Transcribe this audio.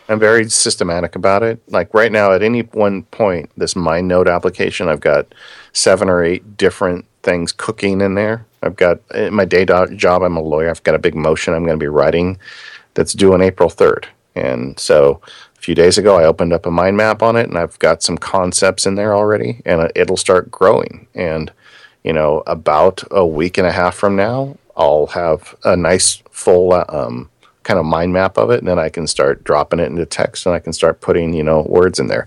I'm very systematic about it. Like right now, at any one point, this MindNote application, I've got 7 or 8 different things cooking in there. I've got in my job, I'm a lawyer. I've got a big motion I'm going to be writing that's due on April 3rd. And so a few days ago, I opened up a mind map on it, and I've got some concepts in there already, and it'll start growing. And, about a week and a half from now, I'll have a nice full kind of mind map of it, and then I can start dropping it into text, and I can start putting, words in there.